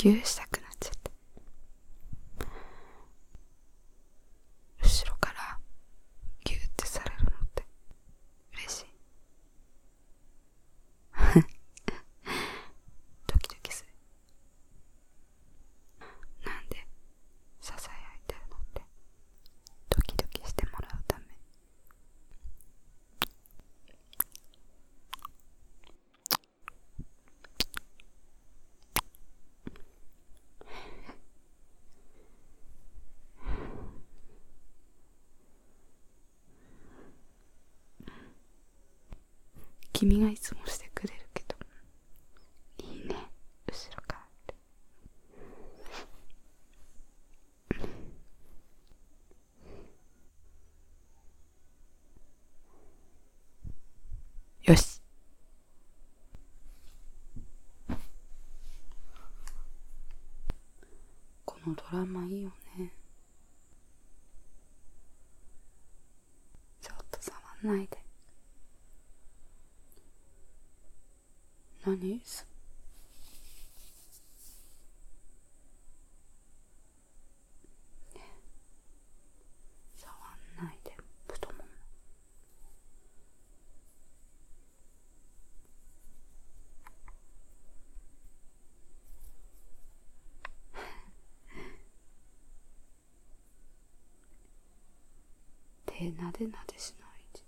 ギューしたくなっちゃって、後ろからギューってされるのって嬉しい。ドキドキする。なんでささやいてるのって、ドキドキしてもらうため。君がいつもしてくれるけど、いいね、後ろからって。よし。このドラマいいよね。ちょっと触んないで。何触んないで、太もも。手なでなでしないで。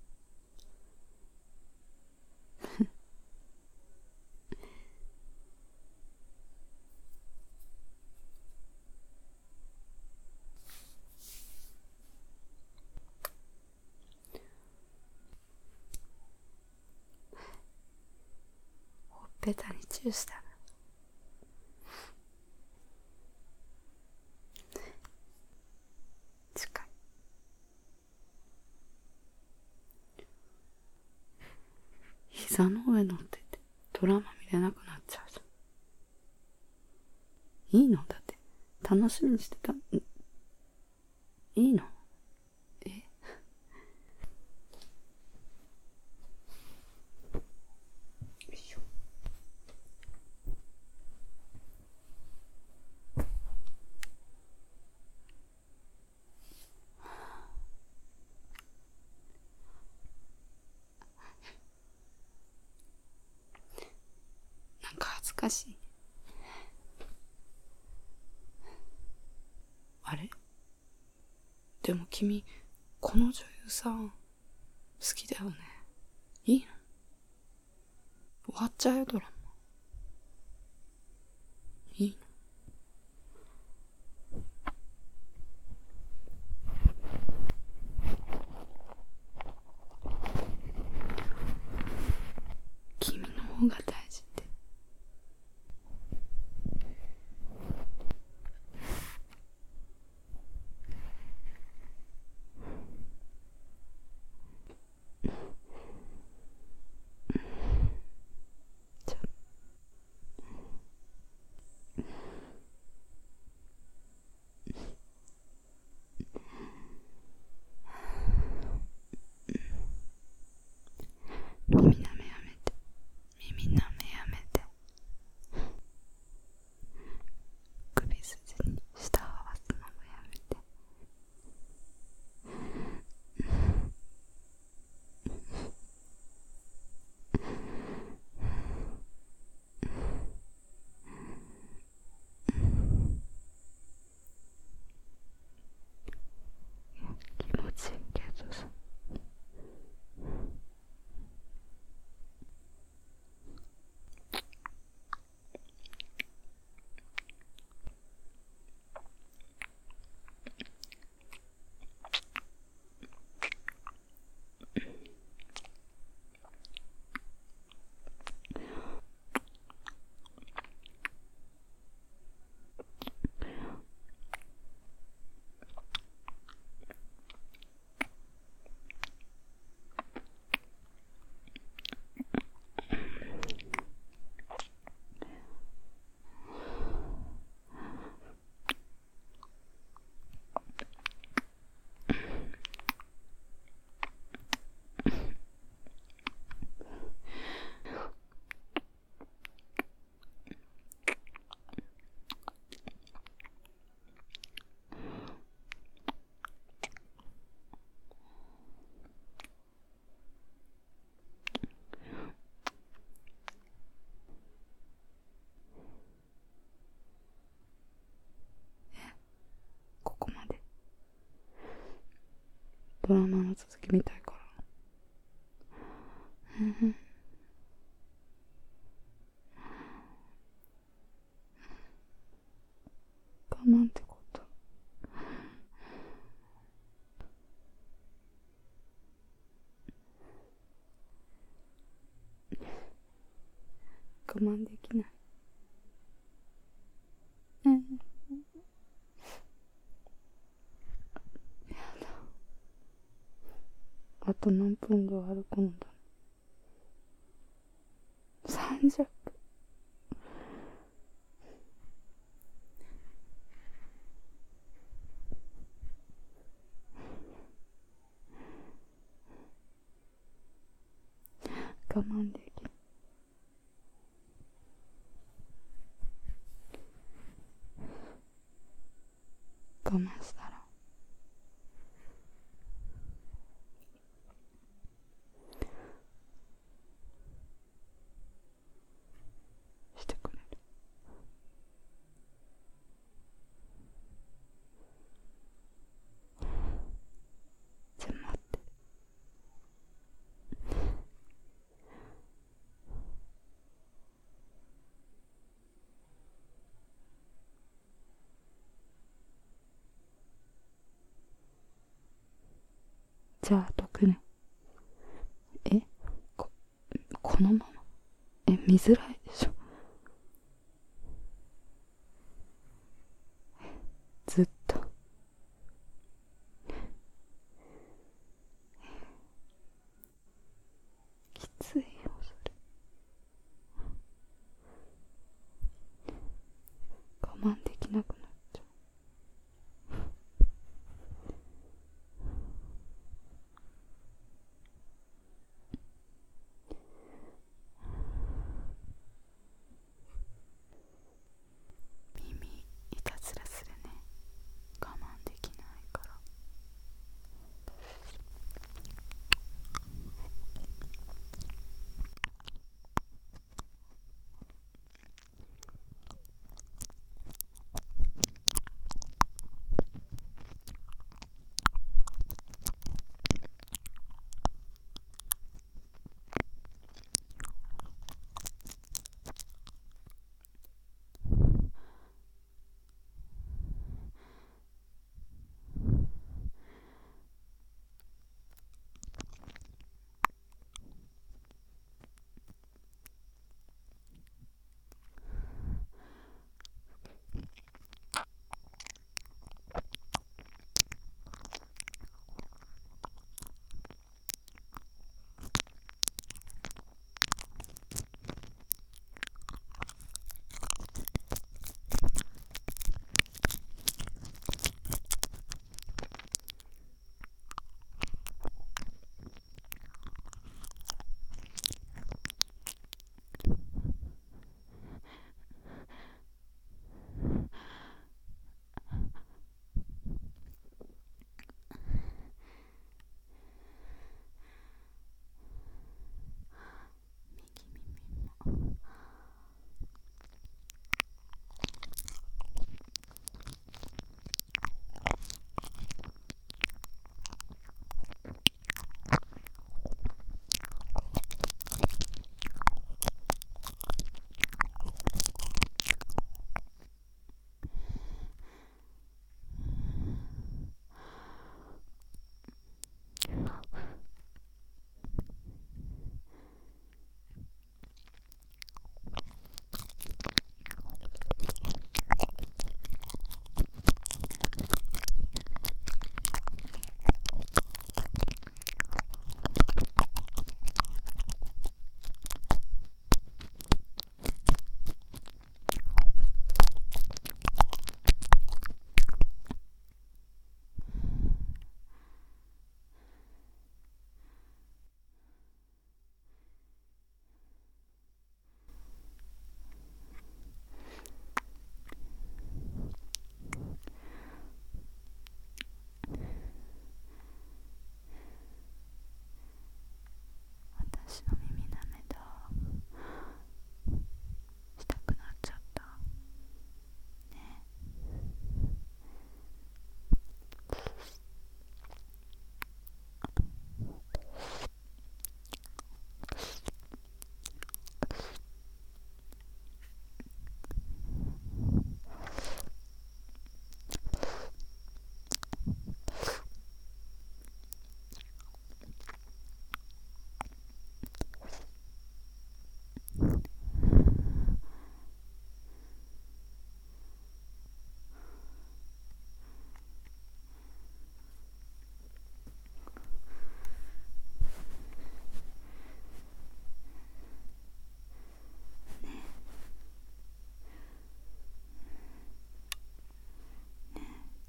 ほっぺたにチューした。近い。膝の上乗っててドラマ見れなくなっちゃうじゃん。いいの？だって楽しみにしてた。いいの？よいしょ。なんか恥ずかしい。あれ？でも君、この女優さん好きだよね。いいの？終わっちゃうよ、ドラマ。いいの？君の方が大事って。ちょっドラマの続き見たいから。我慢ってこと。我慢できない。やだ。あと何分が歩くのだ。30分。我慢できない。我慢したらしてくれる。じゃあ待って。じゃあ毒ね。このまま見づらいでしょ。ずっときついよそれ。我慢できなくなっちゃ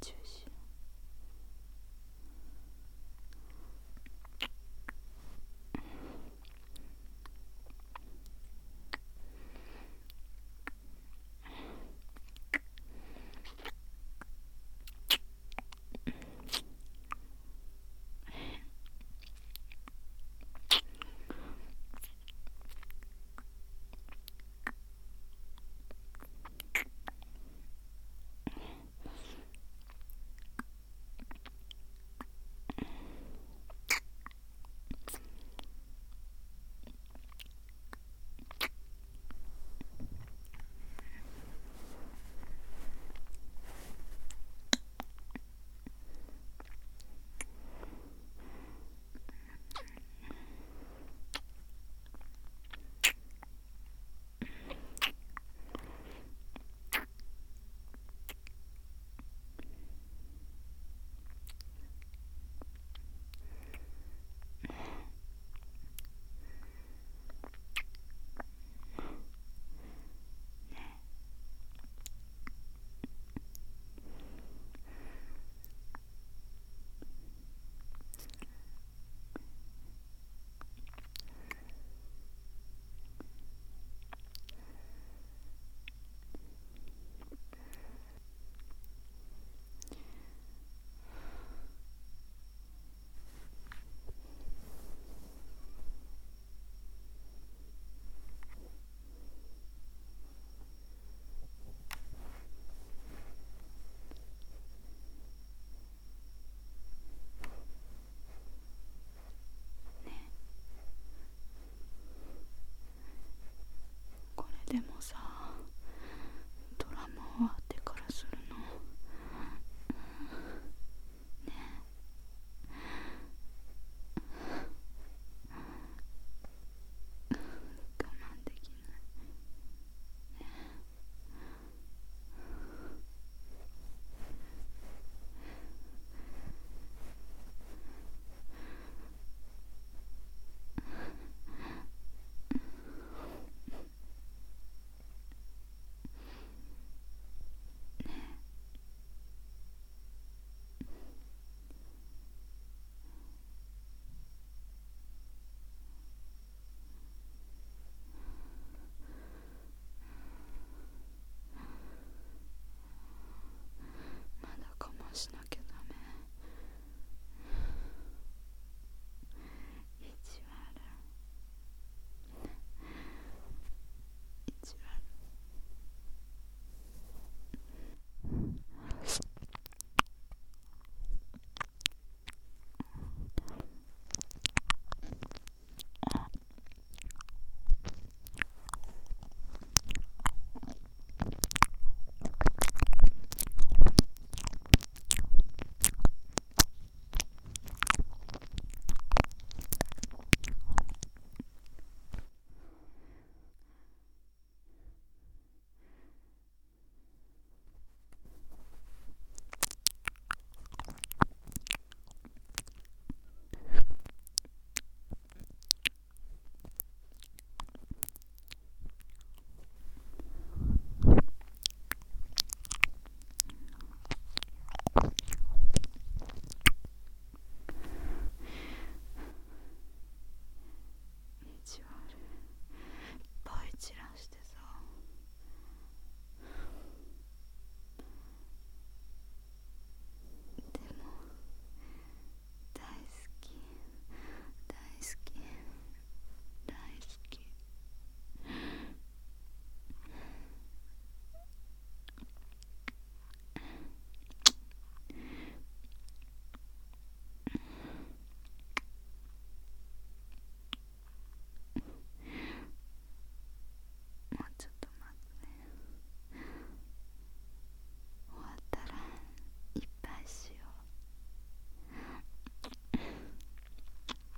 中止。